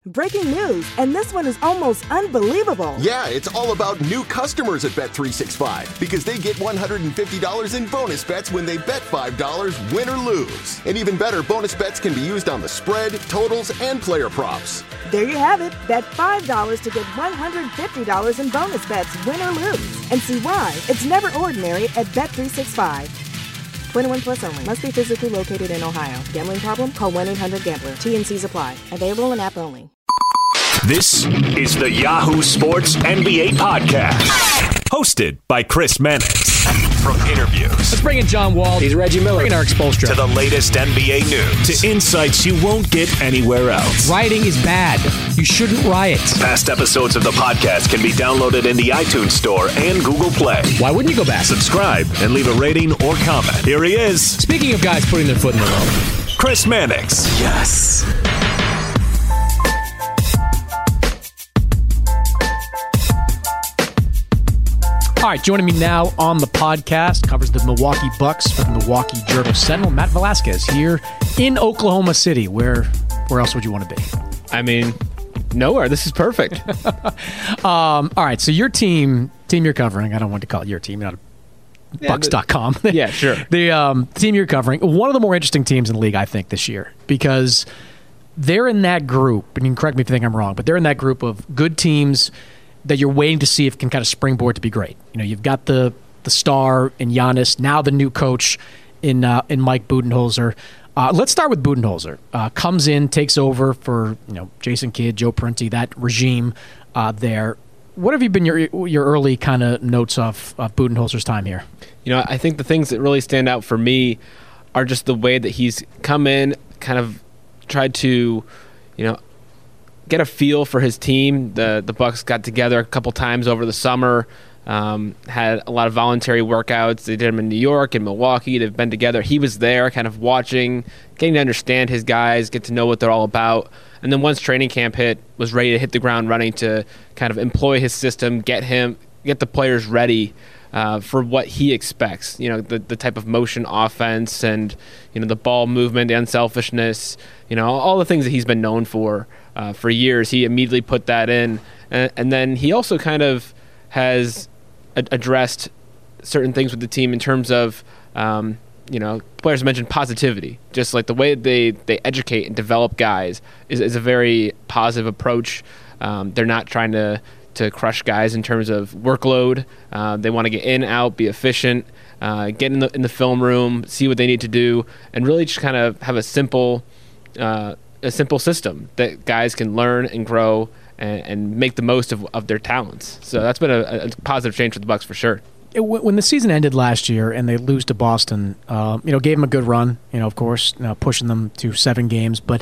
Breaking news, and this one is almost unbelievable. Yeah, it's all about new customers at Bet365 because they get $150 in bonus bets when they bet $5, win or lose. And even better, bonus bets can be used on the spread, totals, and player props. There you have it. Bet $5 to get $150 in bonus bets, win or lose. And see why it's never ordinary at Bet365. 21 plus only. Must be physically located in Ohio. Gambling problem? Call 1-800-GAMBLER. TNCs apply. Available in app only. This is the Yahoo Sports NBA Podcast, hosted by Chris Mannix. From interviews, let's bring in John Wall. He's Reggie Miller. Bring in Eric Spoelstra. To the latest NBA news, to insights you won't get anywhere else. Rioting is bad. You shouldn't riot. Past episodes of the podcast can be downloaded in the iTunes Store and Google Play. Why wouldn't you go back? Subscribe and leave a rating or comment. Here he is. Speaking of guys putting their foot in the road, Chris Mannix. Yes. All right, joining me now on the podcast, covers the Milwaukee Bucks for the Milwaukee Journal-Sentinel, Matt Velasquez here in Oklahoma City. Where else would you want to be? I mean, nowhere. This is perfect. All right, so your team you're covering, I don't want to call it your team, not Bucks.com. Yeah, sure. The team you're covering, one of the more interesting teams in the league, I think, this year, because they're in that group, and you can correct me if you think I'm wrong, but they're in that group of good teams that you're waiting to see if it can kind of springboard to be great. You know, you've got the star in Giannis, now the new coach in Mike Budenholzer. Let's start with Budenholzer. Comes in, takes over for Jason Kidd, Joe Prunty, that regime there. What have you been your early kind of notes of Budenholzer's time here? I think the things that really stand out for me are just the way that he's come in, kind of tried to, get a feel for his team. The Bucks got together a couple times over the summer, had a lot of voluntary workouts. They did them in New York and Milwaukee. They've been together. He was there kind of watching, getting to understand his guys, get to know what they're all about. And then once training camp hit, was ready to hit the ground running to kind of employ his system, get the players ready for what he expects. The type of motion offense and, the ball movement, the unselfishness, all the things that he's been known for years. He immediately put that in. And then he also kind of has addressed certain things with the team in terms of, players mentioned positivity. Just like the way they educate and develop guys is a very positive approach. They're not trying to crush guys in terms of workload. They want to get in, out, be efficient, get in the film room, see what they need to do, and really just kind of have a simple system that guys can learn and grow and make the most of their talents. So that's been a positive change for the Bucks for sure. When the season ended last year and they lose to Boston, gave them a good run, of course, pushing them to 7 games, but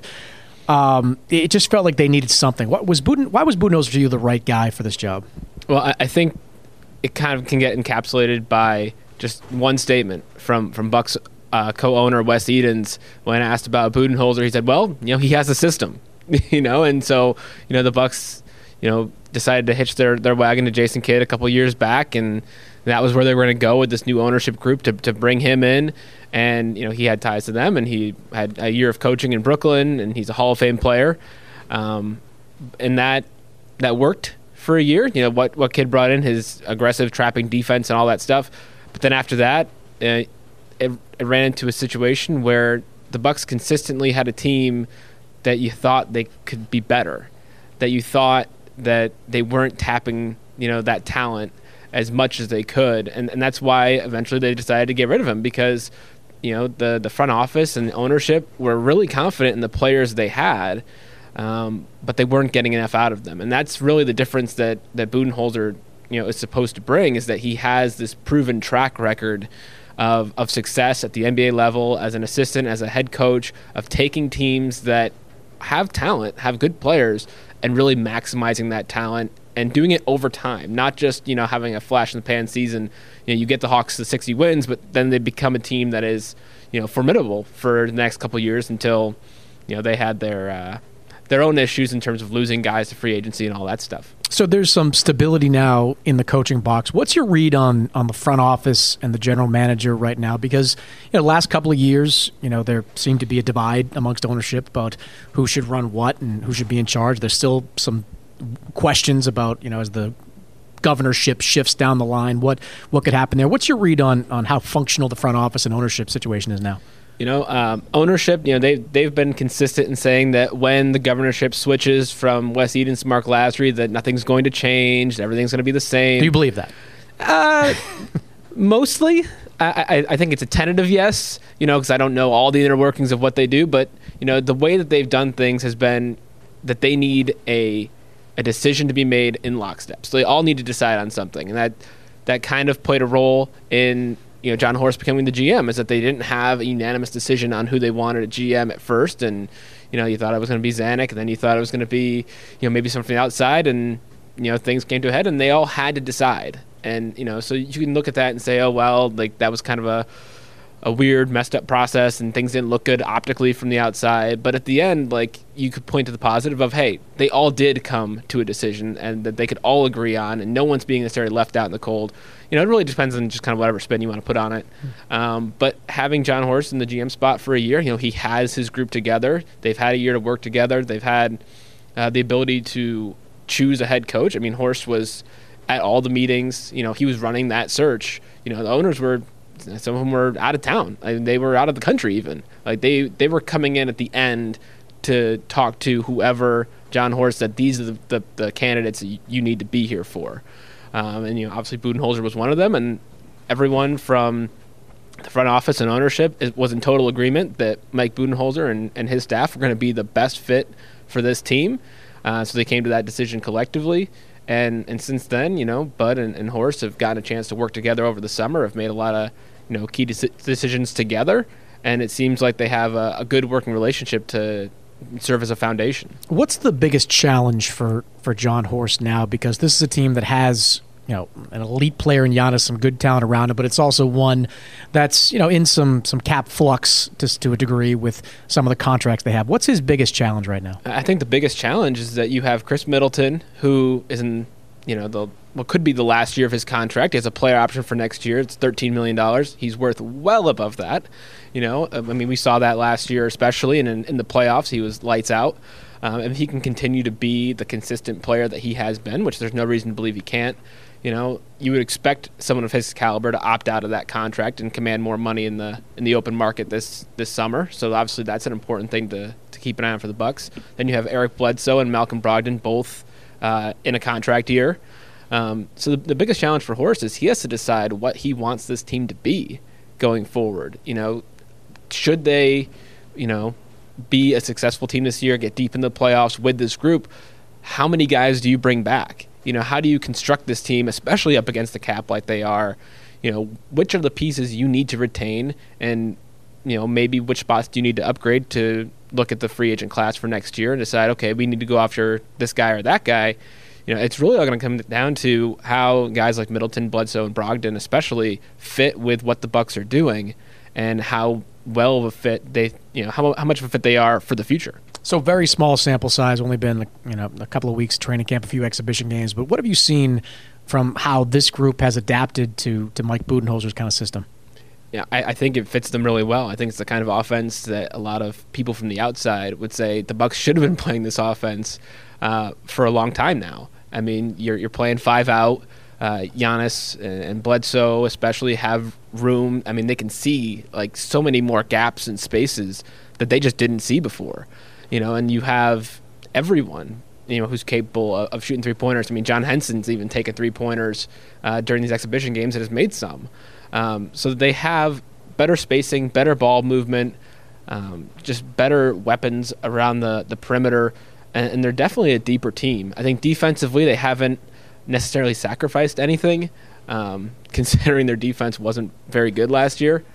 it just felt like they needed something. Why was Budenholzer to you the right guy for this job? Well, I think it kind of can get encapsulated by just one statement from Bucks co-owner Wes Edens. When asked about Budenholzer, he said, well, he has a system, and so, the Bucks, decided to hitch their wagon to Jason Kidd a couple years back, and that was where they were going to go with this new ownership group to bring him in. And, he had ties to them, and he had a year of coaching in Brooklyn, and he's a Hall of Fame player. And that worked for a year, what Kidd brought in, his aggressive trapping defense and all that stuff. But then after that, it ran into a situation where the Bucks consistently had a team that you thought they could be better, that you thought that they weren't tapping, that talent as much as they could. And that's why eventually they decided to get rid of him, because, the front office and ownership were really confident in the players they had, but they weren't getting enough out of them. And that's really the difference that Budenholzer, is supposed to bring, is that he has this proven track record of success at the NBA level as an assistant, as a head coach, of taking teams that have talent, have good players, and really maximizing that talent and doing it over time, not just, having a flash in the pan season. You get the Hawks to 60 wins, but then they become a team that is, formidable for the next couple of years until, they had their own issues in terms of losing guys to free agency and all that stuff. So there's some stability now in the coaching box. What's your read on the front office and the general manager right now? Because last couple of years, there seemed to be a divide amongst ownership about who should run what and who should be in charge. There's still some questions about, as the governorship shifts down the line, what could happen there. What's your read on how functional the front office and ownership situation is now? Ownership, they've been consistent in saying that when the governorship switches from Wes Edens to Mark Lasry, that nothing's going to change, everything's going to be the same. Do you believe that? Mostly. I think it's a tentative yes, because I don't know all the inner workings of what they do, but, the way that they've done things has been that they need a decision to be made in lockstep. So they all need to decide on something, and that kind of played a role in John Horst becoming the GM, is that they didn't have a unanimous decision on who they wanted a GM at first, and you thought it was going to be Zanuck, and then you thought it was going to be maybe someone from the outside, and things came to a head, and they all had to decide, and so you can look at that and say, oh well, like that was kind of a weird, messed up process, and things didn't look good optically from the outside. But at the end, like, you could point to the positive of, hey, they all did come to a decision and that they could all agree on, and no one's being necessarily left out in the cold. It really depends on just kind of whatever spin you want to put on it. But having John Horst in the GM spot for a year, he has his group together. They've had a year to work together. They've had the ability to choose a head coach. I mean, Horst was at all the meetings. He was running that search. The owners were, some of them were out of town. They were out of the country even. Like they were coming in at the end to talk to whoever John Horst said, these are the candidates that you need to be here for. And obviously Budenholzer was one of them, and everyone from the front office and ownership was in total agreement that Mike Budenholzer and his staff were going to be the best fit for this team. So they came to that decision collectively. And since then, Bud and Horst have gotten a chance to work together over the summer, have made a lot of, key decisions together, and it seems like they have a good working relationship to serve as a foundation. What's the biggest challenge for John Horst now? Because this is a team that has, an elite player in Giannis, some good talent around it, but it's also one that's, in some cap flux to a degree with some of the contracts they have. What's his biggest challenge right now? I think the biggest challenge is that you have Chris Middleton, who is in, what could be the last year of his contract. He has a player option for next year. It's $13 million. He's worth well above that. We saw that last year especially, and in the playoffs he was lights out. If he can continue to be the consistent player that he has been, which there's no reason to believe he can't, you would expect someone of his caliber to opt out of that contract and command more money in the open market this summer. So obviously that's an important thing to keep an eye on for the Bucks. Then you have Eric Bledsoe and Malcolm Brogdon both in a contract year. So the biggest challenge for Horst is he has to decide what he wants this team to be going forward. Should they, be a successful team this year, get deep in the playoffs with this group? How many guys do you bring back? How do you construct this team, especially up against the cap like they are? Which are the pieces you need to retain, and maybe which spots do you need to upgrade to look at the free agent class for next year and decide, okay, we need to go after this guy or that guy. It's really all going to come down to how guys like Middleton, Bledsoe, and Brogdon especially fit with what the Bucks are doing, and how well of a fit they, how much of a fit they are for the future. So very small sample size, only been a couple of weeks training camp, a few exhibition games. But what have you seen from how this group has adapted to Mike Budenholzer's kind of system? Yeah, I think it fits them really well. I think it's the kind of offense that a lot of people from the outside would say the Bucks should have been playing this offense for a long time now. I mean, you're playing 5 out. Giannis and Bledsoe especially have room. I mean, they can see like so many more gaps and spaces that they just didn't see before. And you have everyone, who's capable of shooting 3-pointers. I mean, John Henson's even taken 3-pointers during these exhibition games and has made some. So they have better spacing, better ball movement, just better weapons around the perimeter, and they're definitely a deeper team. I think defensively they haven't necessarily sacrificed anything, considering their defense wasn't very good last year.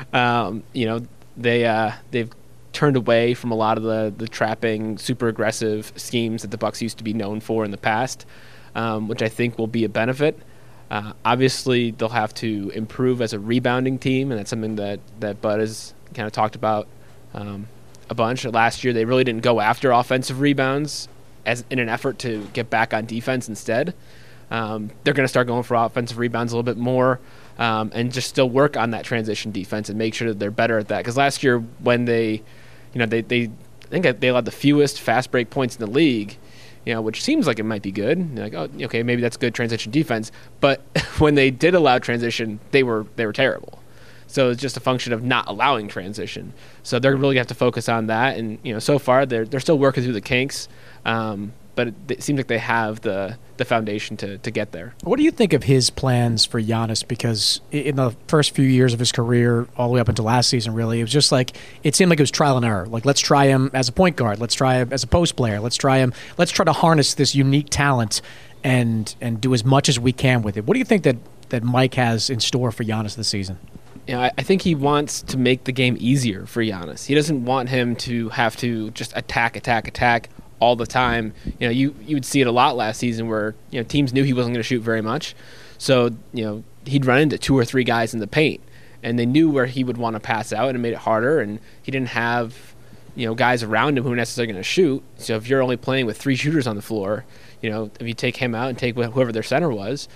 They've turned away from a lot of the trapping, super aggressive schemes that the Bucks used to be known for in the past, which I think will be a benefit. Obviously, they'll have to improve as a rebounding team, and that's something that Bud has kind of talked about a bunch. Last year, they really didn't go after offensive rebounds as in an effort to get back on defense instead. They're going to start going for offensive rebounds a little bit more, and just still work on that transition defense and make sure that they're better at that. Because last year when they I think they allowed the fewest fast break points in the league, which seems like it might be good. You're like, oh, okay, maybe that's good transition defense. But when they did allow transition, they were terrible. So it's just a function of not allowing transition. So they're really going to have to focus on that. And so far they're still working through the kinks, but it seems like they have the foundation to get there. What do you think of his plans for Giannis? Because in the first few years of his career, all the way up until last season, really, it was just like, it seemed like it was trial and error. Like, let's try him as a point guard. Let's try him as a post player. Let's try to harness this unique talent and do as much as we can with it. What do you think that Mike has in store for Giannis this season? I think he wants to make the game easier for Giannis. He doesn't want him to have to just attack all the time. You would see it a lot last season where teams knew he wasn't going to shoot very much, so he'd run into 2 or 3 guys in the paint, and they knew where he would want to pass out, and it made it harder. And he didn't have guys around him who were necessarily going to shoot. So if you're only playing with 3 shooters on the floor, if you take him out and take whoever their center was,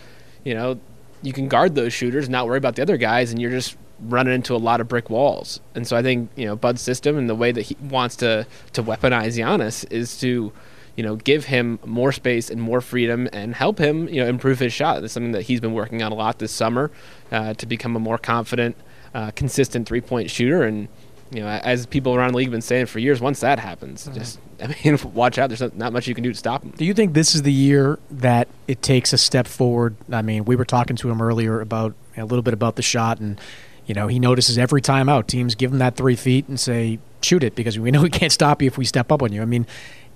you can guard those shooters and not worry about the other guys, and you're just running into a lot of brick walls. And so I think Bud's system and the way that he wants to weaponize Giannis is to give him more space and more freedom and help him improve his shot. That's something that he's been working on a lot this summer, to become a more confident, consistent 3-point shooter. And as people around the league have been saying for years, once that happens, watch out. There's not much you can do to stop him. Do you think this is the year that it takes a step forward? I mean, we were talking to him earlier about a little bit about the shot, and he notices every time out, teams give him that 3 feet and say, shoot it, because we know we can't stop you if we step up on you. I mean,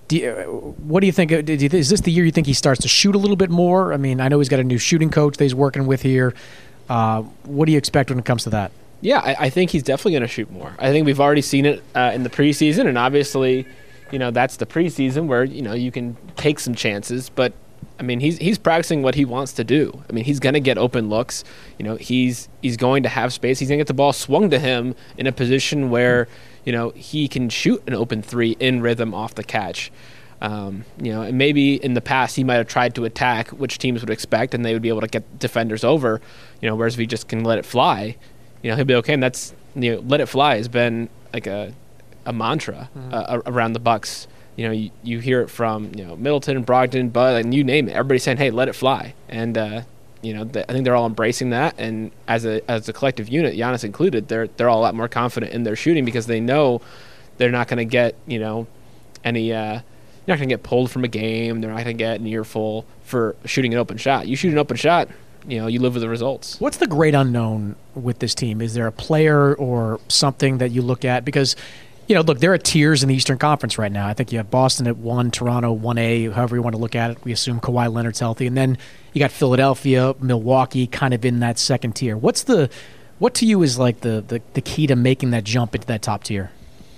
what do you think? Is this the year you think he starts to shoot a little bit more? I mean, I know he's got a new shooting coach that he's working with here. What do you expect when it comes to that? Yeah, I think he's definitely going to shoot more. I think we've already seen it in the preseason, and obviously, that's the preseason where, you can take some chances, but I mean, he's practicing what he wants to do. I mean, he's going to get open looks. He's going to have space. He's going to get the ball swung to him in a position where, he can shoot an open 3 in rhythm off the catch. And maybe in the past he might have tried to attack, which teams would expect, and they would be able to get defenders over. Whereas if he just can let it fly, he'll be okay. And that's let it fly has been like a mantra around the Bucks. You hear it from Middleton, Brogdon, Bud, and you name it. Everybody's saying, "Hey, let it fly," and I think they're all embracing that. And as a collective unit, Giannis included, they're all a lot more confident in their shooting because they know they're not going to get any. You're not going to get pulled from a game. They're not going to get an earful for shooting an open shot. You shoot an open shot, you live with the results. What's the great unknown with this team? Is there a player or something that you look at? Because look, there are tiers in the Eastern Conference right now. I think you have Boston at 1, Toronto 1A, however you want to look at it. We assume Kawhi Leonard's healthy. And then you got Philadelphia, Milwaukee kind of in that second tier. What to you is like the key to making that jump into that top tier?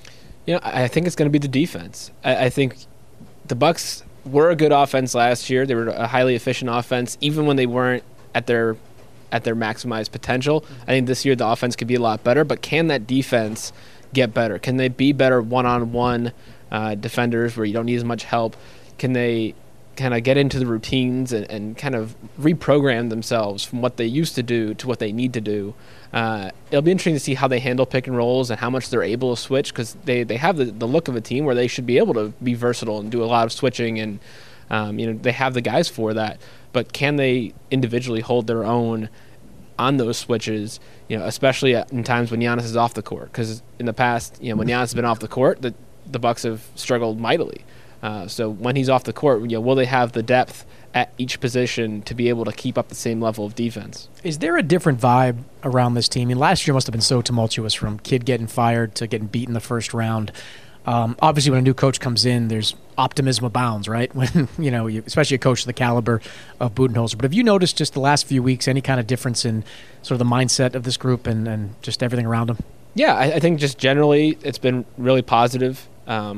I think it's going to be the defense. I think the Bucks were a good offense last year. They were a highly efficient offense, even when they weren't at their maximized potential. I think this year the offense could be a lot better, but can that defense get better? Can they be better one-on-one defenders where you don't need as much help? Can they kind of get into the routines and kind of reprogram themselves from what they used to do to what they need to do? It'll be interesting to see how they handle pick and rolls and how much they're able to switch, because they have the look of a team where they should be able to be versatile and do a lot of switching, and they have the guys for that. But can they individually hold their own on those switches, especially in times when Giannis is off the court? Because in the past, when Giannis has been off the court, the Bucks have struggled mightily. So when he's off the court, will they have the depth at each position to be able to keep up the same level of defense? Is there a different vibe around this team? I mean, last year must have been so tumultuous, from Kidd getting fired to getting beat in the first round. Obviously, when a new coach comes in, there's optimism abounds, right? When especially a coach of the caliber of Budenholzer. But have you noticed just the last few weeks any kind of difference in sort of the mindset of this group and just everything around them? Yeah, I think just generally it's been really positive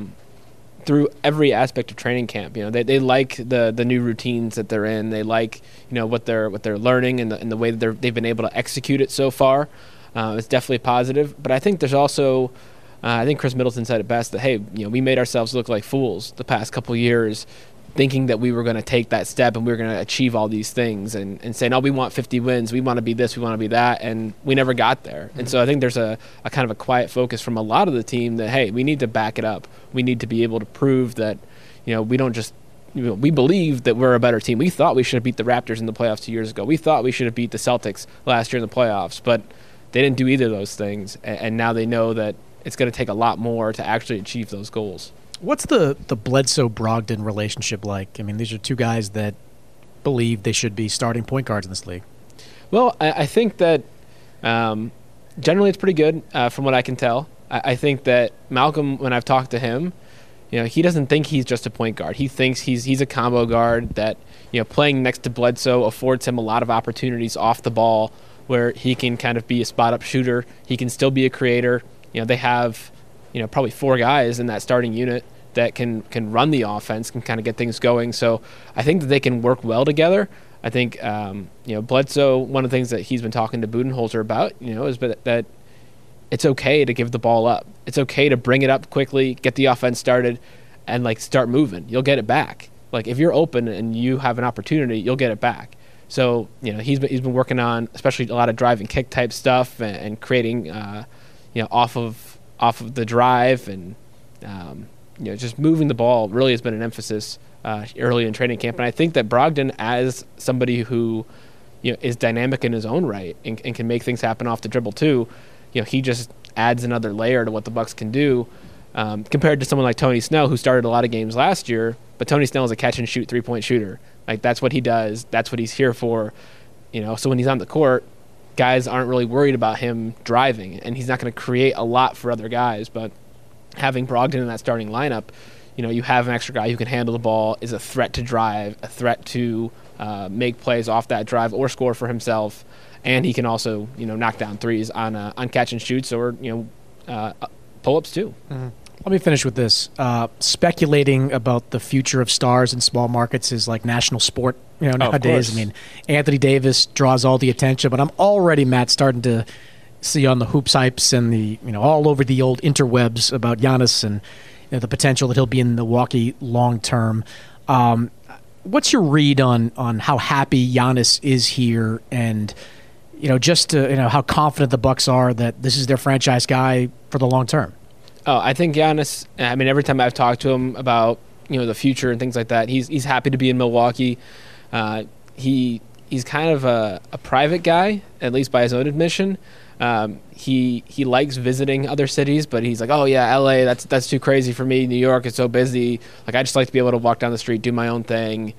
through every aspect of training camp. They like the new routines that they're in. They like what they're learning and the way that they've been able to execute it so far. It's definitely positive. But I think there's also I think Chris Middleton said it best that, hey, we made ourselves look like fools the past couple years, thinking that we were going to take that step and we were going to achieve all these things and saying, oh, we want 50 wins, we want to be this, we want to be that, and we never got there. And so I think there's a kind of a quiet focus from a lot of the team that, hey, we need to back it up. We need to be able to prove that, we don't just, we believe that we're a better team. We thought we should have beat the Raptors in the playoffs 2 years ago. We thought we should have beat the Celtics last year in the playoffs, but they didn't do either of those things, and now they know that it's going to take a lot more to actually achieve those goals. What's the Bledsoe-Brogdon relationship like? I mean, these are two guys that believe they should be starting point guards in this league. Well, I think that generally it's pretty good from what I can tell. I think that Malcolm, when I've talked to him, he doesn't think he's just a point guard. He thinks he's a combo guard that, playing next to Bledsoe affords him a lot of opportunities off the ball where he can kind of be a spot-up shooter. He can still be a creator. They have, probably 4 guys in that starting unit that can run the offense, can kind of get things going. So I think that they can work well together. I think, Bledsoe, one of the things that he's been talking to Budenholzer about, is that it's okay to give the ball up. It's okay to bring it up quickly, get the offense started, and, start moving. You'll get it back. If you're open and you have an opportunity, you'll get it back. So, he's been working on, especially a lot of drive and kick type stuff and creating, off of the drive and, just moving the ball really has been an emphasis early in training camp. And I think that Brogdon, as somebody who, is dynamic in his own right and can make things happen off the dribble too, he just adds another layer to what the Bucks can do compared to someone like Tony Snell, who started a lot of games last year. But Tony Snell is a catch-and-shoot three-point shooter. That's what he does. That's what he's here for. So when he's on the court, guys aren't really worried about him driving, and he's not going to create a lot for other guys. But having Brogdon in that starting lineup, you have an extra guy who can handle the ball, is a threat to drive, a threat to make plays off that drive or score for himself, and he can also knock down threes on catch and shoots or pull-ups too. Mm-hmm. Let me finish with this. Speculating about the future of stars in small markets is like national sport nowadays. I mean, Anthony Davis draws all the attention, but I'm already, Matt, starting to see on the Hoops Hypes and the all over the old interwebs about Giannis and the potential that he'll be in Milwaukee long term. What's your read on how happy Giannis is here, and just how confident the Bucks are that this is their franchise guy for the long term? Oh, I think Giannis, every time I've talked to him about, the future and things like that, he's happy to be in Milwaukee. He's kind of a private guy, at least by his own admission. He likes visiting other cities, but he's like, oh yeah, LA, that's too crazy for me. New York is so busy. I just like to be able to walk down the street, do my own thing,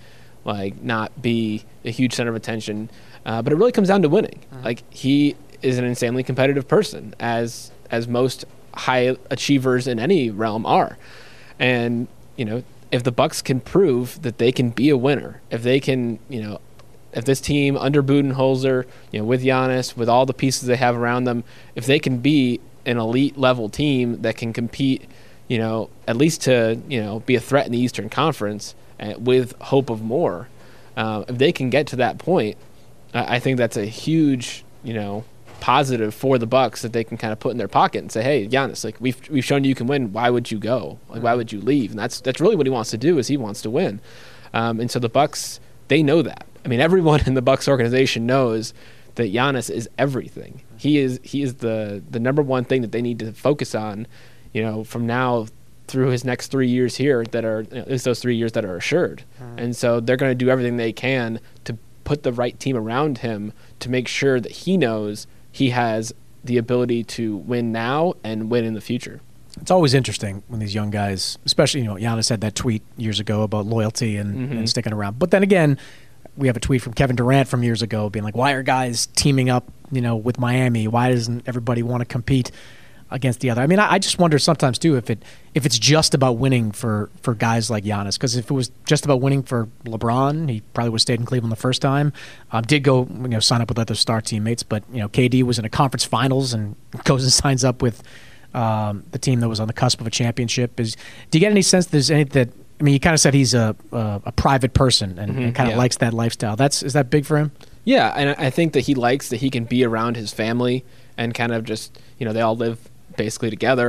not be a huge center of attention. But it really comes down to winning. He is an insanely competitive person, as most high achievers in any realm are. And, if the Bucks can prove that they can be a winner, if they can, if this team under Budenholzer, with Giannis, with all the pieces they have around them, if they can be an elite level team that can compete, at least to, be a threat in the Eastern Conference with hope of more, if they can get to that point, I think that's a huge, positive for the Bucks that they can kind of put in their pocket and say, hey, Giannis, we've shown you can win. Why would you go? Why would you leave? And that's really what he wants to do, is he wants to win. And so the Bucks, they know that. Everyone in the Bucks organization knows that Giannis is everything. He is the number one thing that they need to focus on, from now through his next 3 years here that are, at least those 3 years that are assured. And so they're going to do everything they can to put the right team around him to make sure that he knows he has the ability to win now and win in the future. It's always interesting when these young guys, especially, Giannis had that tweet years ago about loyalty and sticking around. But then again, we have a tweet from Kevin Durant from years ago being like, why are guys teaming up, with Miami? Why doesn't everybody want to compete against the other? I just wonder sometimes too if it's just about winning for guys like Giannis, because if it was just about winning for LeBron, he probably would have stayed in Cleveland the first time. Did go sign up with other star teammates, but KD was in a conference finals and goes and signs up with the team that was on the cusp of a championship. Do you get any sense there's any that? You kind of said he's a private person and kind of likes that lifestyle. Is that big for him? Yeah, and I think that he likes that he can be around his family and kind of just they all live basically together.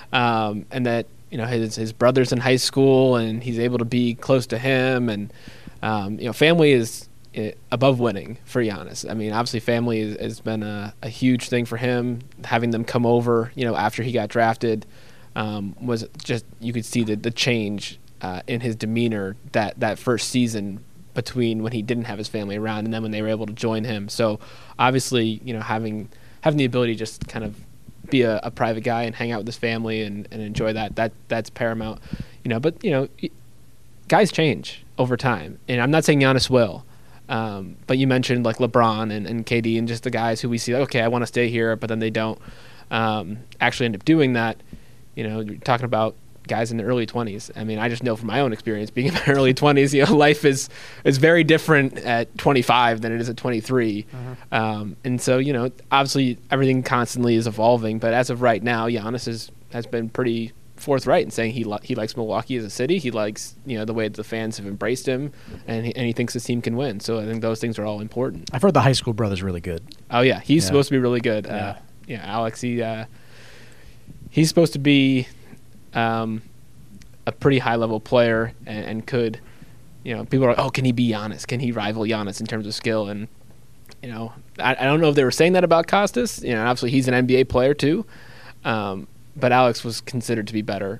and that his brother's in high school and he's able to be close to him, and family is above winning for Giannis. I mean, obviously family has been a huge thing for him. Having them come over, after he got drafted, was just, you could see the change in his demeanor that first season between when he didn't have his family around and then when they were able to join him. So obviously, having the ability to just kind of be a private guy and hang out with his family and enjoy that's paramount. But guys change over time, and I'm not saying Giannis will. But you mentioned like LeBron and KD and just the guys who we see, like, okay, I want to stay here, but then they don't actually end up doing that. You're talking about guys in the early 20s. I mean, I just know from my own experience being in my early 20s, life is very different at 25 than it is at 23. And so, obviously everything constantly is evolving, but as of right now, Giannis has been pretty forthright in saying he likes Milwaukee as a city. He likes the way the fans have embraced him, and he thinks his team can win. So I think those things are all important. I've heard the high school brother's really good. Oh yeah, he's supposed to be really good. Alex, he's supposed to be a pretty high level player and could, people are like, oh, can he be Giannis? Can he rival Giannis in terms of skill? And I don't know if they were saying that about Costas. Obviously he's an NBA player too. But Alex was considered to be better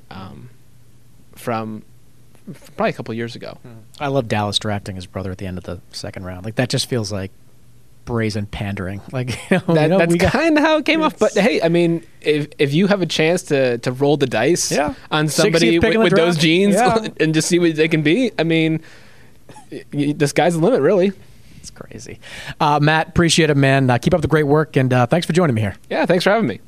from probably a couple years ago. I love Dallas drafting his brother at the end of the second round. Like, that just feels like brazen pandering. Like, that's kind of how it came off. But hey, I mean, if you have a chance to roll the dice on somebody with those genes and just see what they can be, I mean, the sky's the limit, really. It's crazy. Matt, appreciate it, man. Keep up the great work, and thanks for joining me here. Yeah, thanks for having me.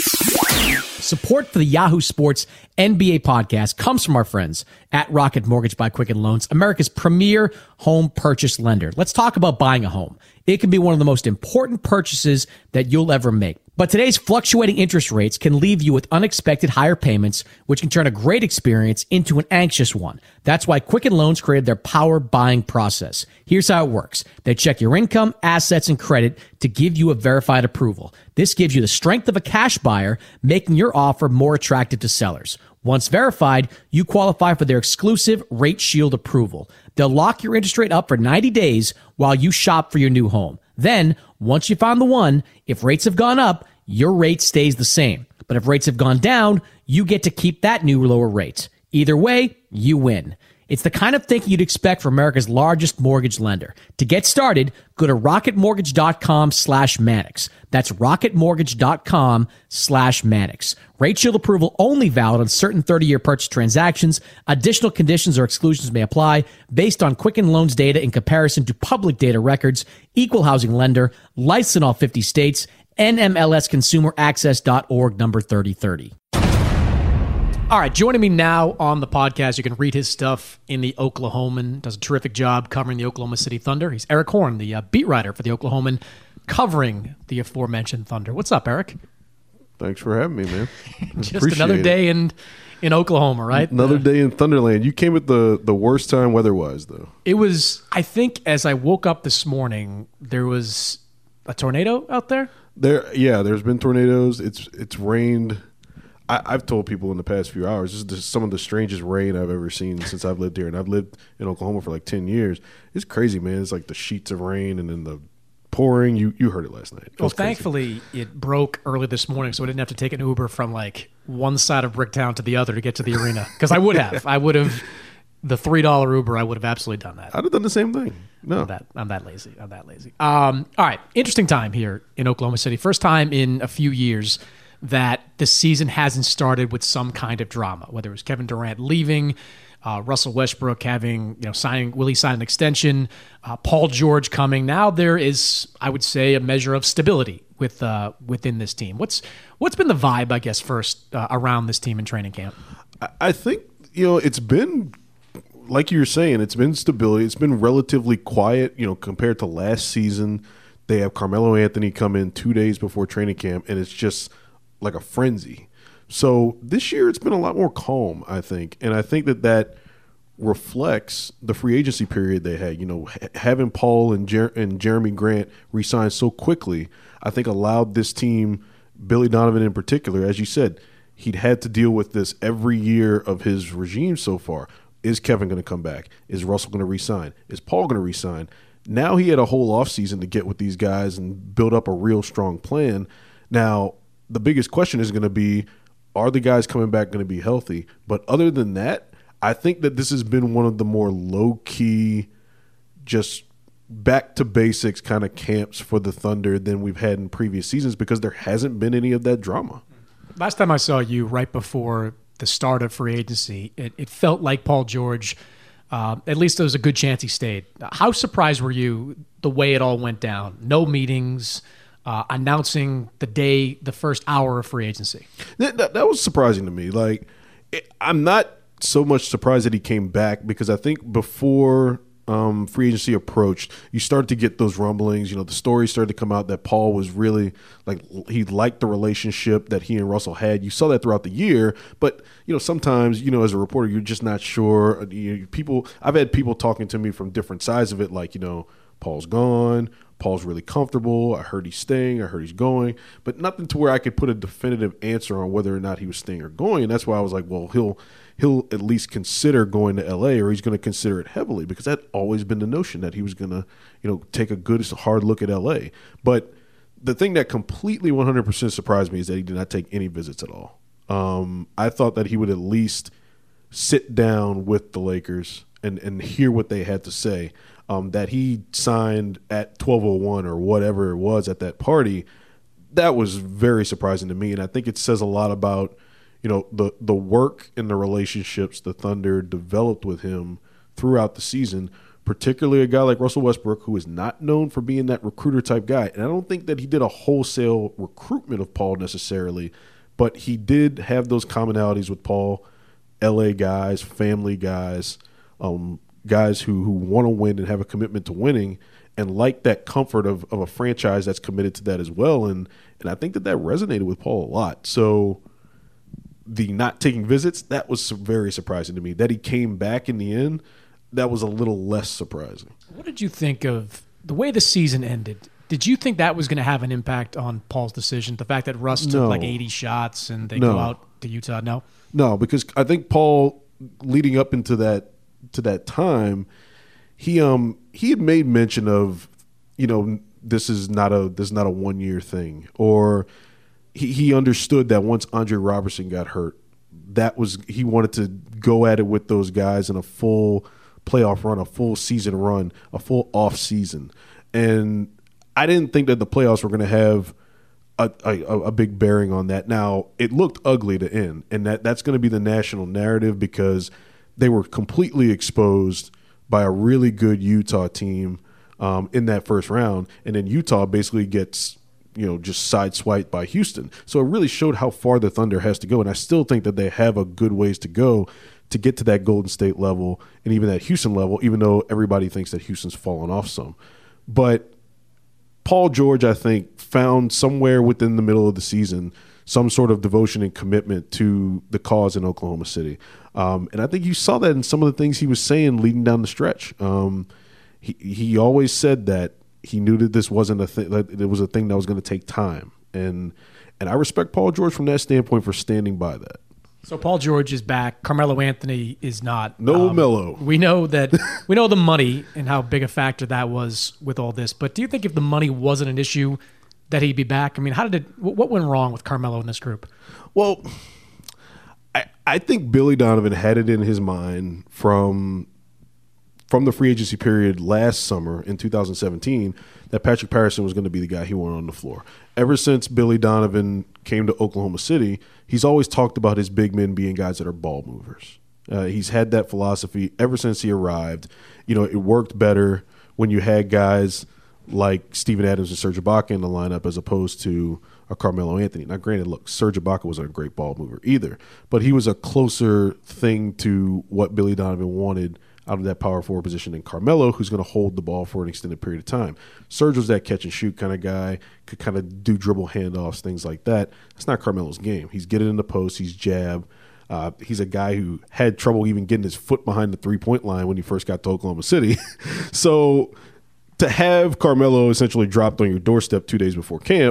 Support for the Yahoo Sports NBA podcast comes from our friends at Rocket Mortgage by Quicken Loans, America's premier home purchase lender. Let's talk about buying a home. It can be one of the most important purchases that you'll ever make. But today's fluctuating interest rates can leave you with unexpected higher payments, which can turn a great experience into an anxious one. That's why Quicken Loans created their power buying process. Here's how it works. They check your income, assets, and credit to give you a verified approval. This gives you the strength of a cash buyer, making your offer more attractive to sellers. Once verified, you qualify for their exclusive Rate Shield approval. They'll lock your interest rate up for 90 days while you shop for your new home. Then, once you found the one, if rates have gone up, your rate stays the same. But if rates have gone down, you get to keep that new lower rate. Either way, you win. It's the kind of thinking you'd expect from America's largest mortgage lender. To get started, go to rocketmortgage.com/Mannix. That's rocketmortgage.com/Mannix. Rate Shield approval only valid on certain 30-year purchase transactions. Additional conditions or exclusions may apply based on Quicken Loans data in comparison to public data records. Equal housing lender. Licensed in all 50 states. NMLSconsumeraccess.org, number 3030. All right, joining me now on the podcast, you can read his stuff in the Oklahoman. Does a terrific job covering the Oklahoma City Thunder. He's Eric Horn, the beat writer for the Oklahoman, covering the aforementioned Thunder. What's up, Eric? Thanks for having me, man. Just another day in Oklahoma, right? Another day in Thunderland. You came at the worst time weather-wise, though. It was, I think, as I woke up this morning, there was a tornado out there? There's been tornadoes. It's rained. I've told people in the past few hours, this is just some of the strangest rain I've ever seen since I've lived here. And I've lived in Oklahoma for like 10 years. It's crazy, man. It's like the sheets of rain and then the pouring. You heard it last night. Well, thankfully, it broke early this morning, so I didn't have to take an Uber from like one side of Bricktown to the other to get to the arena. Because I would have. The $3 Uber, I would have absolutely done that. I'd have done the same thing. No. I'm that lazy. All right. Interesting time here in Oklahoma City. First time in a few years that the season hasn't started with some kind of drama, whether it was Kevin Durant leaving, Russell Westbrook having, will he sign an extension, Paul George coming. Now there is, I would say, a measure of stability within this team. What's been the vibe, I guess, first around this team in training camp? I think, it's been, like you were saying, it's been stability. It's been relatively quiet, compared to last season. They have Carmelo Anthony come in 2 days before training camp, and it's just like a frenzy. So this year it's been a lot more calm, I think. And I think that reflects the free agency period they had. Having Paul and Jeremy Grant re-sign so quickly, I think allowed this team, Billy Donovan in particular, as you said, He'd had to deal with this every year of his regime so far. Is Kevin going to come back? Is Russell going to re-sign? Is Paul going to re-sign? Now he had a whole offseason to get with these guys and build up a real strong plan. Now, the biggest question is going to be, are the guys coming back going to be healthy? But other than that, I think that this has been one of the more low-key, just back to basics kind of camps for the Thunder than we've had in previous seasons because there hasn't been any of that drama. Last time I saw you, right before the start of free agency, it felt like Paul George, at least there was a good chance he stayed. How surprised were you the way it all went down? No meetings, announcing the first hour of free agency. That was surprising to me. Like, I'm not so much surprised that he came back because I think before free agency approached, you started to get those rumblings. The stories started to come out that Paul was really he liked the relationship that he and Russell had. You saw that throughout the year, but sometimes as a reporter you're just not sure. I've had people talking to me from different sides of it, like Paul's gone. Paul's really comfortable. I heard he's staying. I heard he's going, but nothing to where I could put a definitive answer on whether or not he was staying or going. And that's why I was like, well, he'll at least consider going to LA, or he's going to consider it heavily, because that always been the notion that he was going to, take a good hard look at LA. But the thing that completely 100% surprised me is that he did not take any visits at all. I thought that he would at least sit down with the Lakers and hear what they had to say. That he signed at 12:01 or whatever it was at that party, that was very surprising to me. And I think it says a lot about, the work and the relationships the Thunder developed with him throughout the season, particularly a guy like Russell Westbrook, who is not known for being that recruiter type guy. And I don't think that he did a wholesale recruitment of Paul necessarily, but he did have those commonalities with Paul, LA guys, family guys, guys who want to win and have a commitment to winning and like that comfort of a franchise that's committed to that as well. And I think that resonated with Paul a lot. So the not taking visits, that was very surprising to me. That he came back in the end, that was a little less surprising. What did you think of the way the season ended? Did you think that was going to have an impact on Paul's decision? The fact that Russ took 80 shots and they go out to Utah? No, because I think Paul, leading up into that time, he had made mention of, this is not a 1 year thing, or he understood that once Andre Robertson got hurt, he wanted to go at it with those guys in a full playoff run, a full season run, a full off season. And I didn't think that the playoffs were going to have a big bearing on that. Now, it looked ugly to end, and that's going to be the national narrative because they were completely exposed by a really good Utah team in that first round, and then Utah basically gets just sideswiped by Houston. So it really showed how far the Thunder has to go, and I still think that they have a good ways to go to get to that Golden State level and even that Houston level, even though everybody thinks that Houston's fallen off some. But Paul George, I think, found somewhere within the middle of the season some sort of devotion and commitment to the cause in Oklahoma City. And I think you saw that in some of the things he was saying leading down the stretch. He always said that he knew that this wasn't a thing, that it was a thing that was going to take time. And I respect Paul George from that standpoint for standing by that. So Paul George is back. Carmelo Anthony is not. No Melo. We know that. We know the money and how big a factor that was with all this. But do you think if the money wasn't an issue, that he'd be back? I mean, what went wrong with Carmelo in this group? Well, I think Billy Donovan had it in his mind from the free agency period last summer in 2017 that Patrick Patterson was going to be the guy he wanted on the floor. Ever since Billy Donovan came to Oklahoma City, he's always talked about his big men being guys that are ball movers. He's had that philosophy ever since he arrived. It worked better when you had guys like Steven Adams and Serge Ibaka in the lineup as opposed to a Carmelo Anthony. Now, granted, look, Serge Ibaka wasn't a great ball mover either, but he was a closer thing to what Billy Donovan wanted out of that power forward position than Carmelo, who's going to hold the ball for an extended period of time. Serge was that catch and shoot kind of guy, could kind of do dribble handoffs, things like that. That's not Carmelo's game. He's getting in the post, he's jab. He's a guy who had trouble even getting his foot behind the three-point line when he first got to Oklahoma City. So to have Carmelo essentially dropped on your doorstep 2 days before camp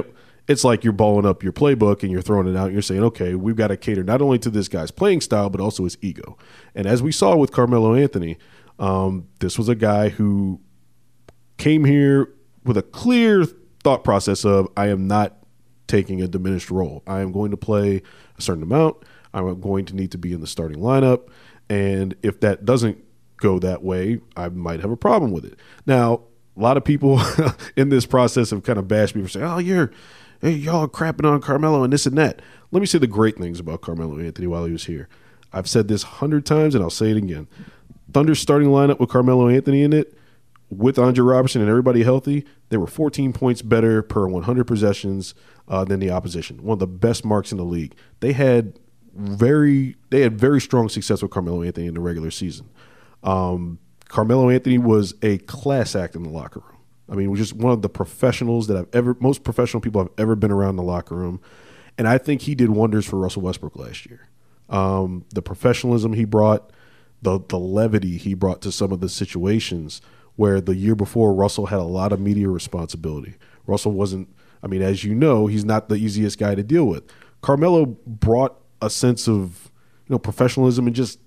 it's like you're balling up your playbook and you're throwing it out and you're saying, okay, we've got to cater not only to this guy's playing style, but also his ego. And as we saw with Carmelo Anthony, this was a guy who came here with a clear thought process of, I am not taking a diminished role. I am going to play a certain amount. I'm going to need to be in the starting lineup. And if that doesn't go that way, I might have a problem with it. Now, a lot of people in this process have kind of bashed me for saying, y'all are crapping on Carmelo and this and that. Let me say the great things about Carmelo Anthony while he was here. I've said this 100 times and I'll say it again. Thunder's starting lineup with Carmelo Anthony in it, with Andre Robertson and everybody healthy, they were 14 points better per 100 possessions than the opposition. One of the best marks in the league. They had very strong success with Carmelo Anthony in the regular season. Carmelo Anthony was a class act in the locker room. I mean, he was just one of the professionals that most professional people I've ever been around in the locker room. And I think he did wonders for Russell Westbrook last year. The professionalism he brought, the levity he brought to some of the situations where the year before Russell had a lot of media responsibility. Russell wasn't, I mean, as you know, he's not the easiest guy to deal with. Carmelo brought a sense of, professionalism and just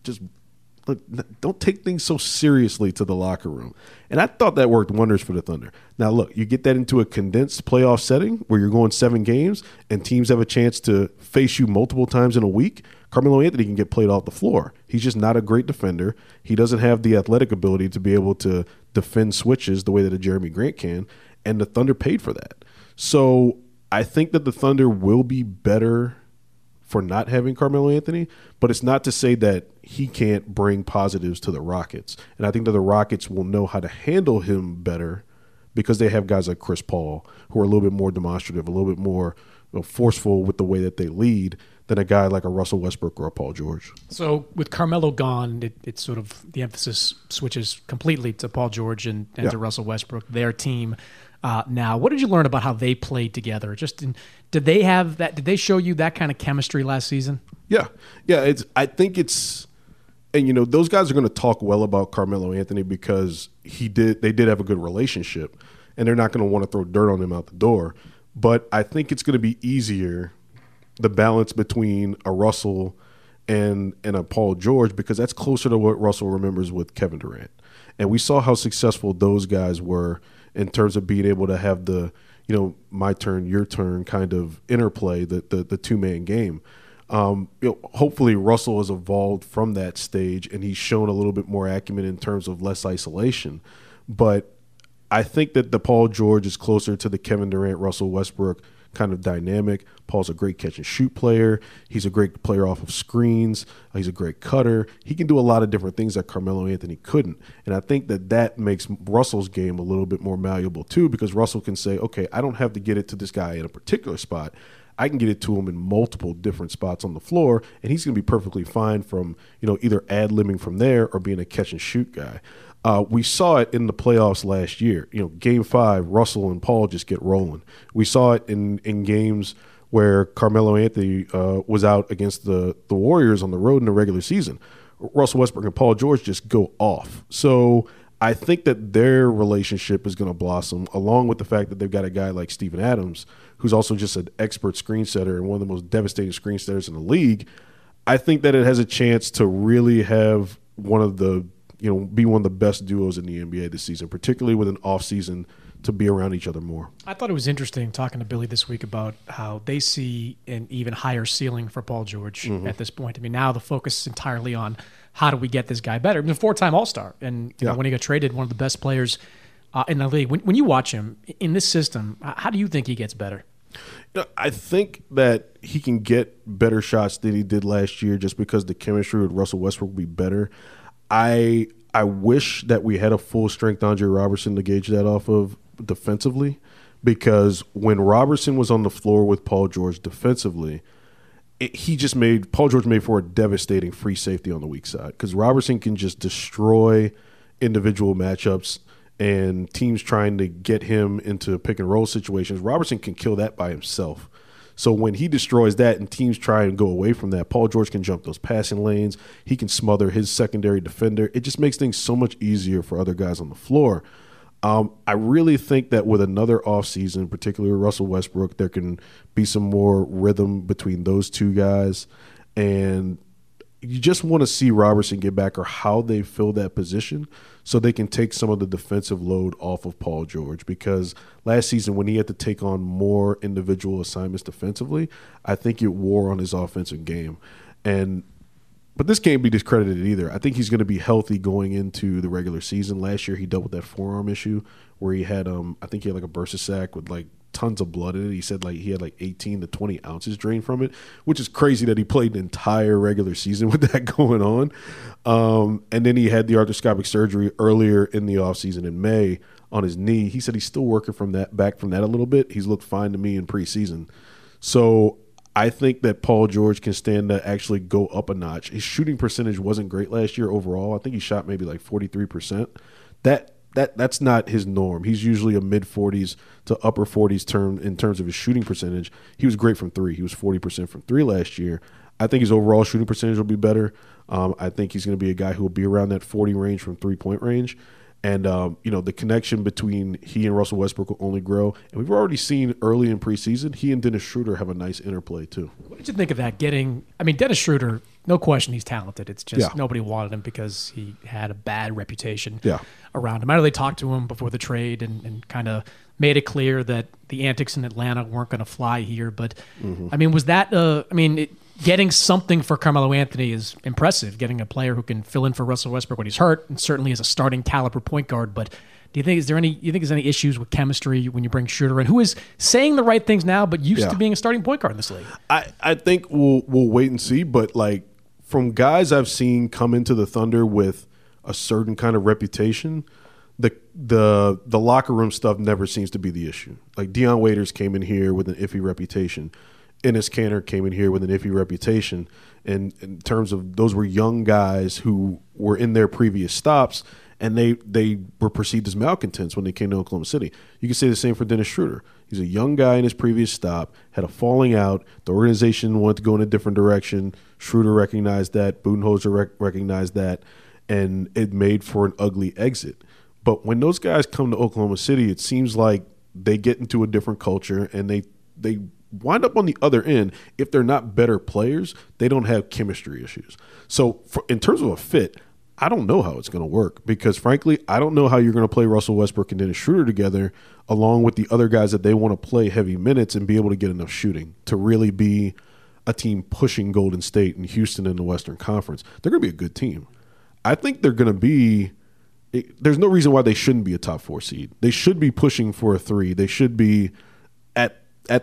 don't take things so seriously to the locker room. And I thought that worked wonders for the Thunder. Now, look, you get that into a condensed playoff setting where you're going 7 games and teams have a chance to face you multiple times in a week. Carmelo Anthony can get played off the floor. He's just not a great defender. He doesn't have the athletic ability to be able to defend switches the way that a Jeremy Grant can, and the Thunder paid for that. So I think that the Thunder will be better for not having Carmelo Anthony, but it's not to say that he can't bring positives to the Rockets. And I think that the Rockets will know how to handle him better because they have guys like Chris Paul who are a little bit more demonstrative, a little bit more forceful with the way that they lead than a guy like a Russell Westbrook or a Paul George. So with Carmelo gone, it's sort of the emphasis switches completely to Paul George and to Russell Westbrook, their team. Now, what did you learn about how they played together? Did they have that? Did they show you that kind of chemistry last season? Yeah. I think it's, and those guys are going to talk well about Carmelo Anthony because they did have a good relationship, and they're not going to want to throw dirt on him out the door. But I think it's going to be easier, the balance between a Russell and a Paul George, because that's closer to what Russell remembers with Kevin Durant. And we saw how successful those guys were in terms of being able to have the, my turn, your turn kind of interplay, the two-man game. Hopefully Russell has evolved from that stage and he's shown a little bit more acumen in terms of less isolation. But I think that the Paul George is closer to the Kevin Durant, Russell Westbrook kind of dynamic. Paul's a great catch and shoot player. He's a great player off of screens. He's a great cutter. He can do a lot of different things that Carmelo Anthony couldn't. And I think that makes Russell's game a little bit more malleable too, because Russell can say, okay, I don't have to get it to this guy in a particular spot. I can get it to him in multiple different spots on the floor, and he's going to be perfectly fine from, either ad-libbing from there or being a catch and shoot guy. We saw it in the playoffs last year. Game 5, Russell and Paul just get rolling. We saw it in games where Carmelo Anthony was out against the Warriors on the road in the regular season. Russell Westbrook and Paul George just go off. So I think that their relationship is going to blossom, along with the fact that they've got a guy like Steven Adams, who's also just an expert screen setter and one of the most devastating screen setters in the league. I think that it has a chance to really have be one of the best duos in the NBA this season, particularly with an offseason to be around each other more. I thought it was interesting talking to Billy this week about how they see an even higher ceiling for Paul George at this point. I mean, now the focus is entirely on how do we get this guy better. He's a 4-time All-Star, and when he got traded, one of the best players in the league. When you watch him in this system, how do you think he gets better? I think that he can get better shots than he did last year just because the chemistry with Russell Westbrook will be better. I wish that we had a full-strength Andre Robertson to gauge that off of defensively, because when Robertson was on the floor with Paul George defensively, Paul George made for a devastating free safety on the weak side, because Robertson can just destroy individual matchups and teams trying to get him into pick-and-roll situations. Robertson can kill that by himself. So when he destroys that and teams try and go away from that, Paul George can jump those passing lanes. He can smother his secondary defender. It just makes things so much easier for other guys on the floor. I really think that with another offseason, particularly Russell Westbrook, there can be some more rhythm between those two guys. And you just want to see Robertson get back or how they fill that position so they can take some of the defensive load off of Paul George. Because last season when he had to take on more individual assignments defensively, I think it wore on his offensive game. But this can't be discredited either. I think he's going to be healthy going into the regular season. Last year he dealt with that forearm issue where he had I think he had like a bursa sac with like tons of blood in it. He said like he had like 18 to 20 ounces drained from it, which is crazy that he played an entire regular season with that going on. And then he had the arthroscopic surgery earlier in the offseason in May on his knee. He said he's still working back from that a little bit. He's looked fine to me in preseason. So I think that Paul George can stand to actually go up a notch. His shooting percentage wasn't great last year overall. I think he shot maybe like 43%. That's not his norm. He's usually a mid-40s to upper 40s in terms of his shooting percentage. He was great from three. He was 40% from three last year. I think his overall shooting percentage will be better. I think he's going to be a guy who will be around that 40 range from three-point range. And, the connection between he and Russell Westbrook will only grow. And we've already seen early in preseason, he and Dennis Schroeder have a nice interplay, too. What did you think of that? Dennis Schroeder, no question he's talented. It's just nobody wanted him because he had a bad reputation around him. I know they talked to him before the trade and kind of made it clear that the antics in Atlanta weren't going to fly here. But, was that getting something for Carmelo Anthony is impressive, getting a player who can fill in for Russell Westbrook when he's hurt, and certainly is a starting caliber point guard. But do you think there's any issues with chemistry when you bring Schroeder in, who is saying the right things now, but used to being a starting point guard in this league? I think we'll wait and see. But like from guys I've seen come into the Thunder with a certain kind of reputation, the locker room stuff never seems to be the issue. Like Dion Waiters came in here with an iffy reputation. Enes Kanter came in here with an iffy reputation, and in terms of those were young guys who were in their previous stops, and they were perceived as malcontents when they came to Oklahoma City. You can say the same for Dennis Schroeder. He's a young guy in his previous stop, had a falling out. The organization wanted to go in a different direction. Schroeder recognized that. Budenholzer recognized that, and it made for an ugly exit. But when those guys come to Oklahoma City, it seems like they get into a different culture, and they wind up on the other end. If they're not better players, they don't have chemistry issues. So in terms of a fit, I don't know how it's going to work because, frankly, I don't know how you're going to play Russell Westbrook and Dennis Schroeder together along with the other guys that they want to play heavy minutes and be able to get enough shooting to really be a team pushing Golden State and Houston in the Western Conference. They're going to be a good team. I think they're going to be – there's no reason why they shouldn't be a top 4 seed. They should be pushing for a 3. They should be at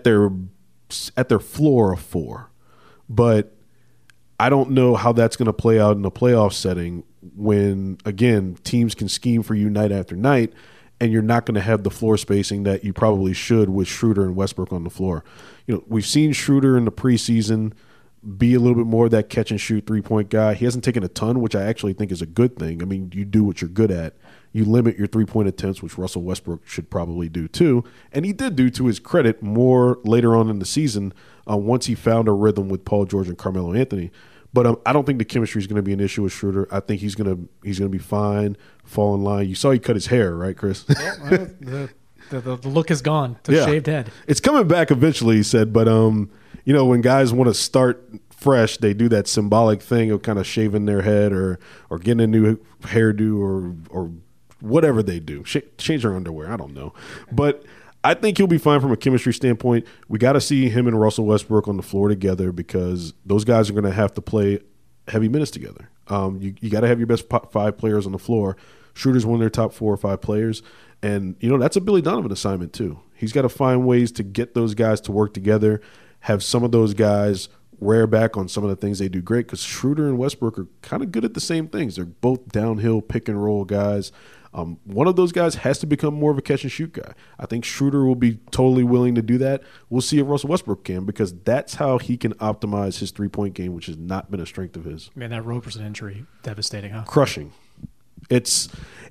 their floor of 4. But I don't know how that's going to play out in a playoff setting when, again, teams can scheme for you night after night, and you're not going to have the floor spacing that you probably should with Schroeder and Westbrook on the floor. We've seen Schroeder in the preseason be a little bit more of that catch-and-shoot three-point guy. He hasn't taken a ton, which I actually think is a good thing. I mean, you do what you're good at. You limit your three-point attempts, which Russell Westbrook should probably do too. And he did do, to his credit, more later on in the season once he found a rhythm with Paul George and Carmelo Anthony. But I don't think the chemistry is going to be an issue with Schroeder. I think he's going to be fine, fall in line. You saw he cut his hair, right, Chris? The look is gone. The shaved head. It's coming back eventually, he said. But, when guys want to start fresh, they do that symbolic thing of kind of shaving their head or getting a new hairdo or whatever they do. Change their underwear. I don't know. But I think he'll be fine from a chemistry standpoint. We got to see him and Russell Westbrook on the floor together because those guys are going to have to play heavy minutes together. You got to have your best 5 players on the floor. Schroeder's one of their top 4 or 5 players. And, that's a Billy Donovan assignment too. He's got to find ways to get those guys to work together, have some of those guys rear back on some of the things they do great because Schroeder and Westbrook are kind of good at the same things. They're both downhill pick and roll guys. One of those guys has to become more of a catch and shoot guy. I think Schroeder will be totally willing to do that. We'll see if Russell Westbrook can because that's how he can optimize his three-point game, which has not been a strength of his. Man, that Roberson injury, devastating, huh? Crushing. It's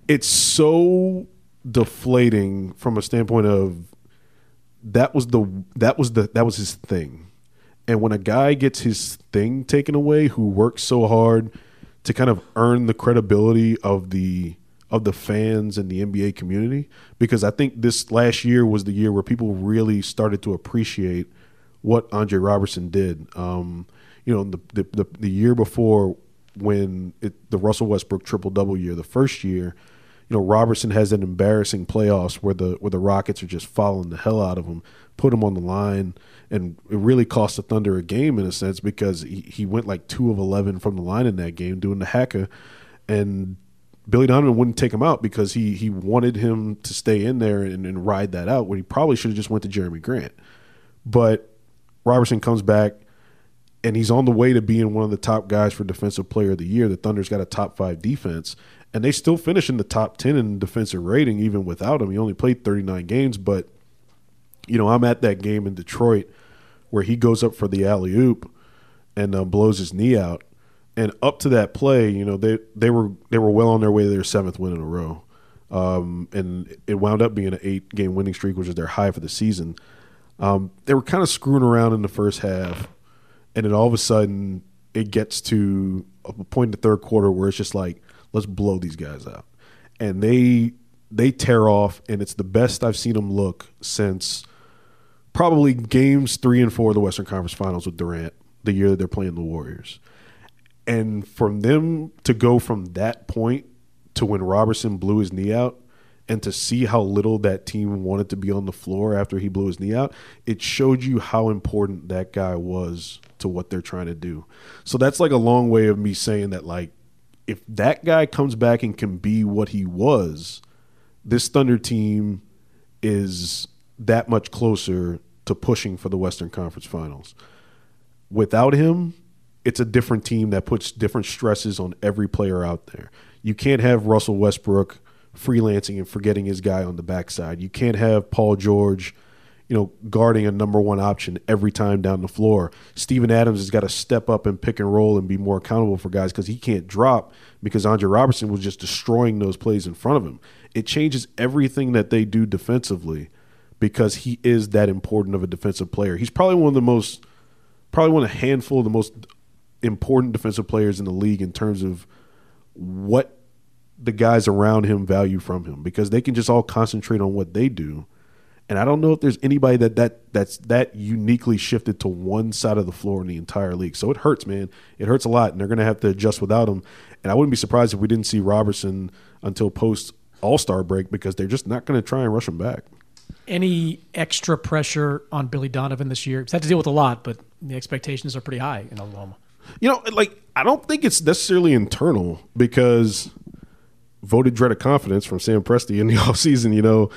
so deflating from a standpoint of that was his thing. And when a guy gets his thing taken away who works so hard to kind of earn the credibility of the of the fans and the NBA community, because I think this last year was the year where people really started to appreciate what Andre Robertson did. The year before, when the Russell Westbrook triple-double year, the first year, Robertson has an embarrassing playoffs where the Rockets are just following the hell out of him, put him on the line, and it really cost the Thunder a game in a sense, because he went like 2 of 11 from the line in that game doing the haka, and Billy Donovan wouldn't take him out because he wanted him to stay in there and ride that out, when he probably should have just went to Jeremy Grant. But Robertson comes back, and he's on the way to being one of the top guys for Defensive Player of the Year. The Thunder's got a top 5 defense, and they still finish in the top 10 in defensive rating even without him. He only played 39 games, but I'm at that game in Detroit where he goes up for the alley-oop and blows his knee out. And up to that play, they were well on their way to their 7th win in a row. And it wound up being an 8-game winning streak, which is their high for the season. They were kind of screwing around in the first half, and then all of a sudden it gets to a point in the third quarter where it's just like, let's blow these guys out. And they tear off, and it's the best I've seen them look since probably games 3 and 4 of the Western Conference Finals with Durant, the year that they're playing the Warriors. And from them to go from that point to when Robertson blew his knee out, and to see how little that team wanted to be on the floor after he blew his knee out, it showed you how important that guy was to what they're trying to do. So that's like a long way of me saying that, like, if that guy comes back and can be what he was, this Thunder team is that much closer to pushing for the Western Conference Finals. Without him, it's a different team that puts different stresses on every player out there. You can't have Russell Westbrook freelancing and forgetting his guy on the backside. You can't have Paul George, guarding a number 1 option every time down the floor. Steven Adams has got to step up and pick and roll and be more accountable for guys because he can't drop, because Andre Robertson was just destroying those plays in front of him. It changes everything that they do defensively because he is that important of a defensive player. He's probably one of a handful of the most important defensive players in the league in terms of what the guys around him value from him, because they can just all concentrate on what they do. And I don't know if there's anybody that's that uniquely shifted to one side of the floor in the entire league. So it hurts, man. It hurts a lot, and they're going to have to adjust without him. And I wouldn't be surprised if we didn't see Robertson until post All-Star break, because they're just not going to try and rush him back. Any extra pressure on Billy Donovan this year? He's had to deal with a lot, but the expectations are pretty high in Oklahoma. I don't think it's necessarily internal, because voted dread of confidence from Sam Presti in the offseason.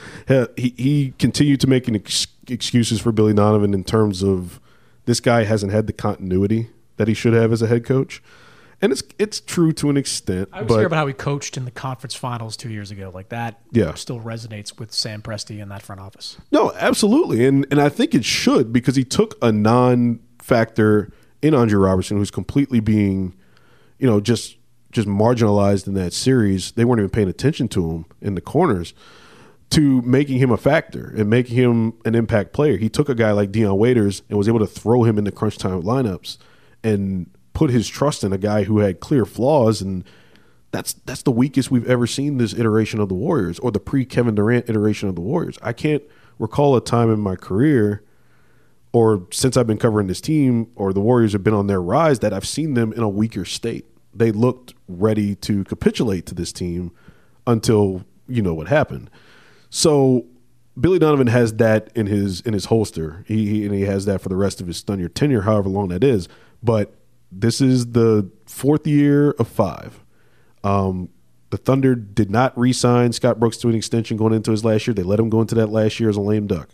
He continued to make excuses for Billy Donovan in terms of this guy hasn't had the continuity that he should have as a head coach. And it's true to an extent. I was hearing about how he coached in the conference finals 2 years ago. Like that still resonates with Sam Presti in that front office. No, absolutely. And I think it should, because he took a non-factor in Andre Robertson, who's completely being, just marginalized in that series. They weren't even paying attention to him in the corners, to making him a factor and making him an impact player. He took a guy like Dion Waiters and was able to throw him in the crunch time lineups and put his trust in a guy who had clear flaws. And that's the weakest we've ever seen this iteration of the Warriors, or the pre-Kevin Durant iteration of the Warriors. I can't recall a time in my career, or since I've been covering this team, or the Warriors have been on their rise, that I've seen them in a weaker state. They looked ready to capitulate to this team until what happened. So Billy Donovan has that in his holster. He has that for the rest of his Thunder tenure, however long that is. But this is the 4th year of 5. The Thunder did not re-sign Scott Brooks to an extension going into his last year. They let him go into that last year as a lame duck.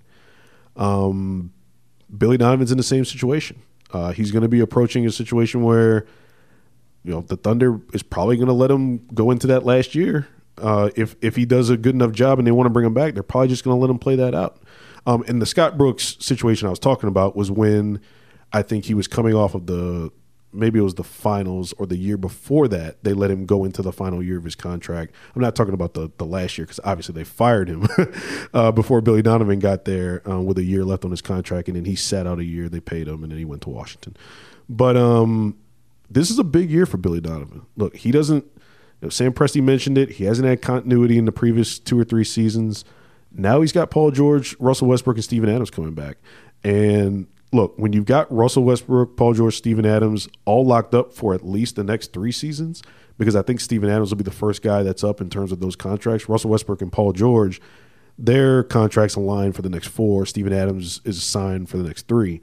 Billy Donovan's in the same situation. He's going to be approaching a situation where the Thunder is probably going to let him go into that last year. If he does a good enough job and they want to bring him back, they're probably just going to let him play that out. And the Scott Brooks situation I was talking about was when I think he was coming off of maybe it was the finals or the year before that, they let him go into the final year of his contract. I'm not talking about the last year, because obviously they fired him before Billy Donovan got there with a year left on his contract, and then he sat out a year, they paid him, and then he went to Washington. But this is a big year for Billy Donovan. Look, he doesn't Sam Presti mentioned it. He hasn't had continuity in the previous 2 or 3 seasons. Now he's got Paul George, Russell Westbrook, and Steven Adams coming back. And look, when you've got Russell Westbrook, Paul George, Steven Adams all locked up for at least the next 3 seasons, because I think Steven Adams will be the first guy that's up in terms of those contracts. Russell Westbrook and Paul George, their contracts align for the next 4. Steven Adams is signed for the next 3.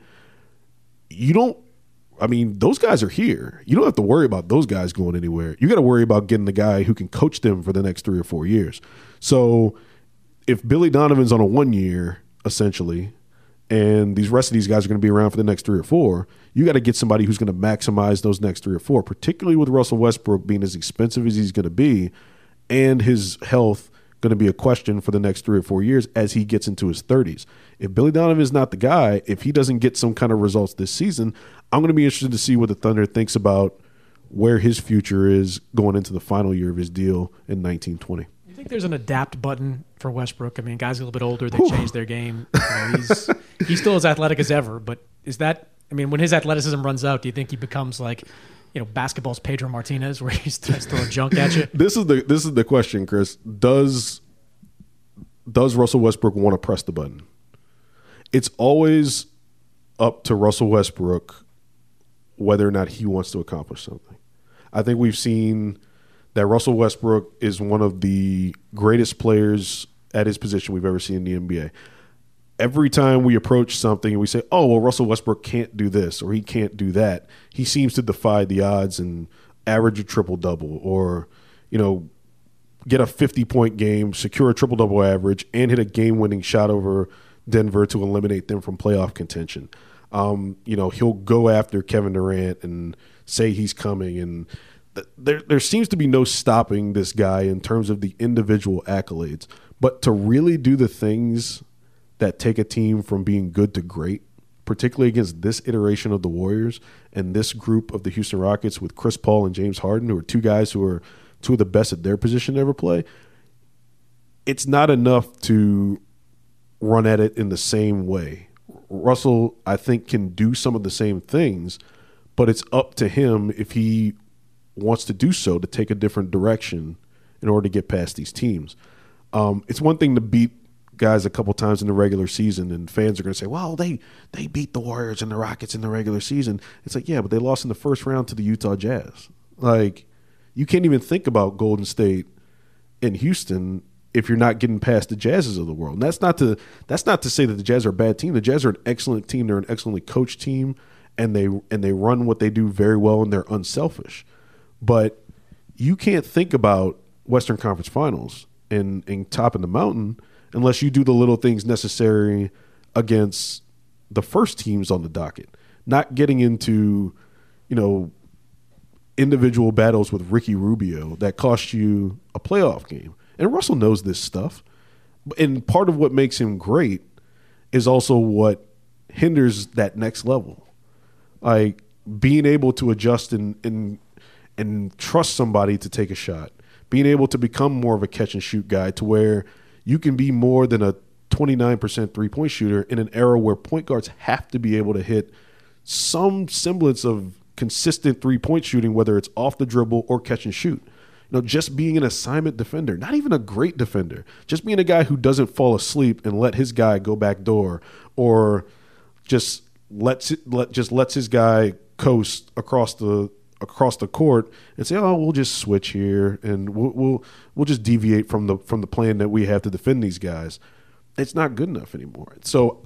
Those guys are here. You don't have to worry about those guys going anywhere. You got to worry about getting the guy who can coach them for the next 3 or 4 years. So if Billy Donovan's on a 1 year, essentially, and the rest of these guys are going to be around for the next 3 or 4, you got to get somebody who's going to maximize those next 3 or 4, particularly with Russell Westbrook being as expensive as he's going to be and his health going to be a question for the next 3 or 4 years as he gets into his 30s. If Billy Donovan is not the guy, if he doesn't get some kind of results this season, I'm going to be interested to see what the Thunder thinks about where his future is going into the final year of his deal in 1920. You think there's an adapt button for Westbrook? I mean, guys are a little bit older, they changed their game. He's still as athletic as ever, but is that, when his athleticism runs out, do you think he becomes like, basketball's Pedro Martinez, where he's throwing junk at you? This is the question, Chris. Does Russell Westbrook want to press the button? It's always up to Russell Westbrook whether or not he wants to accomplish something. I think we've seen that Russell Westbrook is one of the greatest players at his position we've ever seen in the NBA. Every time we approach something and we say, oh, well, Russell Westbrook can't do this or he can't do that, he seems to defy the odds and average a triple-double or, get a 50-point game, secure a triple-double average, and hit a game-winning shot over Denver to eliminate them from playoff contention. He'll go after Kevin Durant and say he's coming, and there seems to be no stopping this guy in terms of the individual accolades. But to really do the things that take a team from being good to great, particularly against this iteration of the Warriors and this group of the Houston Rockets with Chris Paul and James Harden, who are 2 guys who are 2 of the best at their position to ever play, it's not enough to run at it in the same way. Russell, I think, can do some of the same things, but it's up to him if he wants to do so to take a different direction in order to get past these teams. It's one thing to beat guys a couple times in the regular season, and fans are going to say, well, they beat the Warriors and the Rockets in the regular season. It's like, yeah, but they lost in the first round to the Utah Jazz. Like, you can't even think about Golden State and Houston if you're not getting past the Jazzes of the world. And that's not to say that the Jazz are a bad team. The Jazz are an excellent team. They're an excellently coached team, and they run what they do very well, and they're unselfish. But you can't think about Western Conference Finals and top of the mountain unless you do the little things necessary against the first teams on the docket. Not getting into, individual battles with Ricky Rubio that cost you a playoff game. And Russell knows this stuff. And part of what makes him great is also what hinders that next level. Like being able to adjust and trust somebody to take a shot. Being able to become more of a catch and shoot guy to where you can be more than a 29% three-point shooter in an era where point guards have to be able to hit some semblance of consistent three-point shooting, whether it's off the dribble or catch and shoot. Just being an assignment defender, not even a great defender, just being a guy who doesn't fall asleep and let his guy go back door, or just lets his guy coast across the court and say, oh, we'll just switch here and we'll just deviate from the plan that we have to defend these guys. It's not good enough anymore. So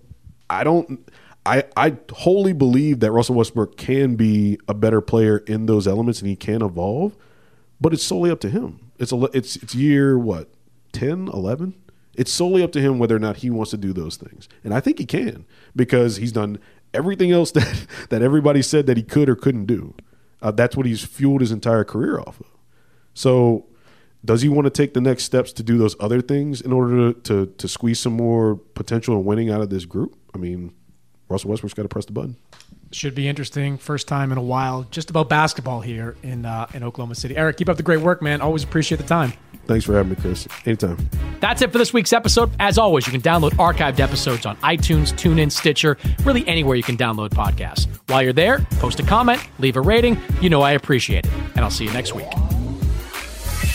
I wholly believe that Russell Westbrook can be a better player in those elements and he can evolve, but it's solely up to him. It's year 10, 11? It's solely up to him whether or not he wants to do those things. And I think he can, because he's done everything else that everybody said that he could or couldn't do. That's what he's fueled his entire career off of. So does he want to take the next steps to do those other things in order to squeeze some more potential and winning out of this group? I mean, Russell Westbrook's got to press the button. Should be interesting. First time in a while just about basketball here in Oklahoma City. Eric, keep up the great work, man. Always appreciate the time. Thanks for having me, Chris. Anytime. That's it for this week's episode. As always, you can download archived episodes on iTunes, TuneIn, Stitcher, really anywhere you can download podcasts. While you're there, post a comment, leave a rating. I appreciate it. And I'll see you next week.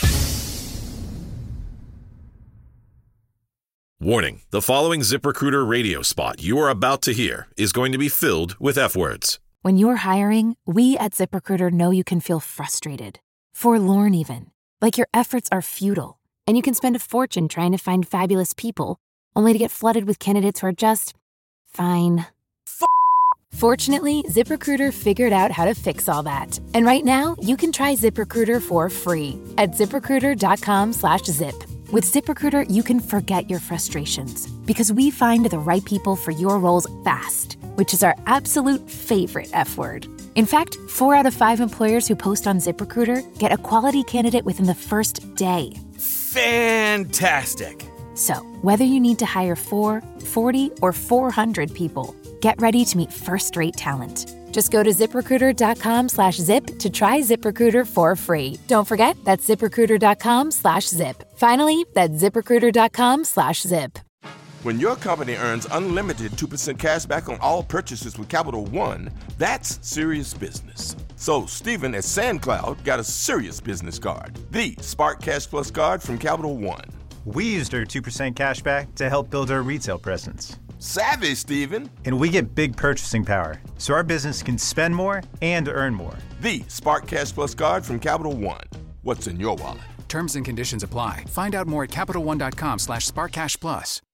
Warning, the following ZipRecruiter radio spot you are about to hear is going to be filled with F-words. When you're hiring, we at ZipRecruiter know you can feel frustrated, forlorn even, like your efforts are futile, and you can spend a fortune trying to find fabulous people, only to get flooded with candidates who are just fine. Fortunately, ZipRecruiter figured out how to fix all that. And right now, you can try ZipRecruiter for free at ZipRecruiter.com/zip. With ZipRecruiter, you can forget your frustrations because we find the right people for your roles fast, which is our absolute favorite F word. In fact, 4 out of 5 employers who post on ZipRecruiter get a quality candidate within the first day. Fantastic. So, whether you need to hire 4, 40, or 400 people, get ready to meet first-rate talent. Just go to ZipRecruiter.com/zip to try ZipRecruiter for free. Don't forget, that's ZipRecruiter.com/zip. Finally, that's ZipRecruiter.com/zip. When your company earns unlimited 2% cash back on all purchases with Capital One, that's serious business. So Steven at SandCloud got a serious business card, the Spark Cash Plus card from Capital One. We used our 2% cash back to help build our retail presence. Savvy, Steven. And we get big purchasing power, so our business can spend more and earn more. The Spark Cash Plus card from Capital One. What's in your wallet? Terms and conditions apply. Find out more at CapitalOne.com/SparkCashPlus.